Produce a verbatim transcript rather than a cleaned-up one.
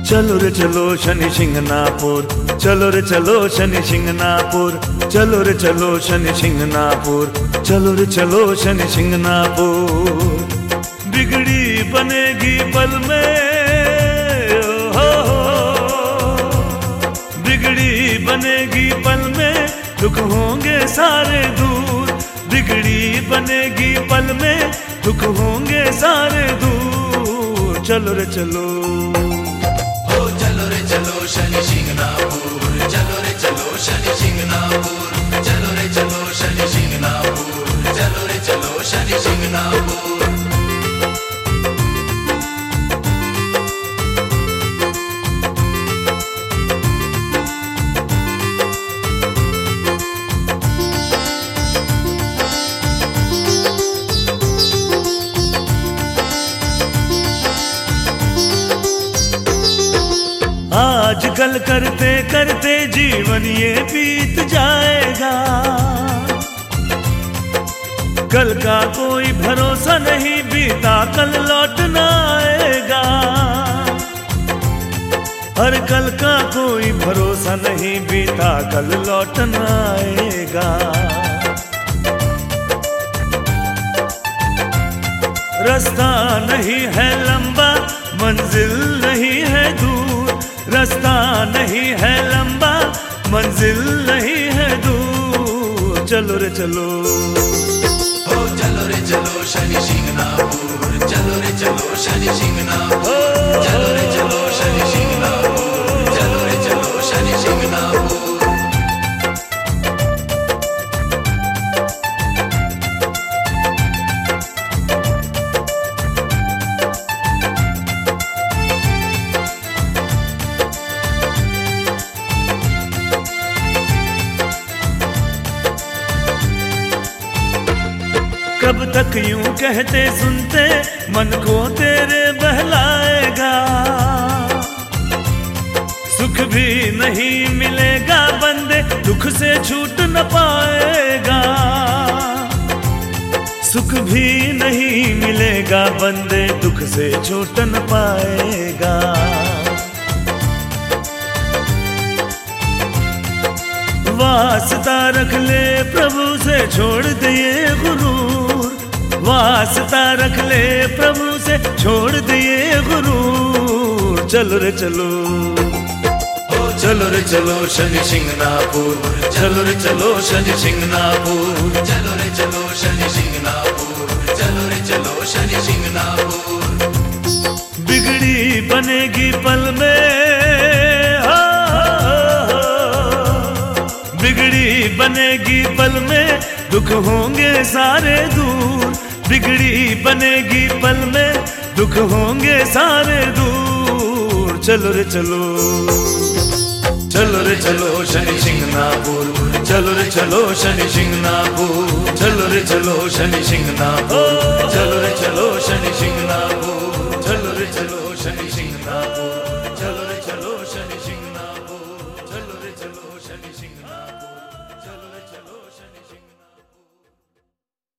चलो रे चलो शनि सिंगनापुर, चलो रे चलो शनि सिंगनापुर, चलो रे चलो शनि सिंगनापुर, चलो रे चलो शनि सिंगनापुर। बिगड़ी बनेगी पल में, हो बिगड़ी बनेगी पल में, दुख होंगे सारे दूर। बिगड़ी बनेगी पल में, दुख होंगे सारे दूर। चलो रे चलो, चलो रे चलो शनि सिंगनापुर, चलो रे चलो शनि सिंगनापुर, चलो रे चलो शनि सिंगनापुर, चलो रे चलो शनि सिंगनापुर। आजकल करते करते जीवन ये बीत जाएगा, कल का कोई भरोसा नहीं, बीता कल लौट न आएगा। हर कल का कोई भरोसा नहीं, बीता कल लौट न आएगा। रास्ता नहीं है लंबा, मंजिल नहीं है दूर। रास्ता नहीं है लंबा, मंजिल नहीं है दूर। चलो रे चलो, ओ चलो रे चलो शनि सिंगनापुर, चलो रे चलो शनि सिंगनापुर, चलो रे चलो शनि सिंगनापुर, चलो रे चलो शनि सिंगनापुर। कब तक यूं कहते सुनते मन को तेरे बहलाएगा। सुख भी नहीं मिलेगा बंदे, दुख से छूट न पाएगा। सुख भी नहीं मिलेगा बंदे, दुख से छूट न पाएगा। वास्ता रख ले प्रभु से, छोड़ दिए गुरूर। वास्ता रख ले प्रभु से, छोड़ दिए गुरूर। चलो रे चलो, चलो रे चलो शनि सिंगनापुर, चलो रे चलो शनि सिंगनापुर, चलो रे चलो शनि सिंगनापुर, चलो रे चलो शनि सिंगनापुर। बिगड़ी बनेगी पल में, बिगड़ी बनेगी पल में, दुख होंगे सारे दूर। बिगड़ी बनेगी पल में, दुख होंगे सारे दूर। चलो रे चलो, चलो रे चलो शनि सिंगनापुर, चलो रे चलो शनि सिंगनापुर, चलो रे चलो शनि सिंगनापुर, चलो रे चलो शनि सिंगनापुर, चलो रे चलो शनि सिंगनापुर।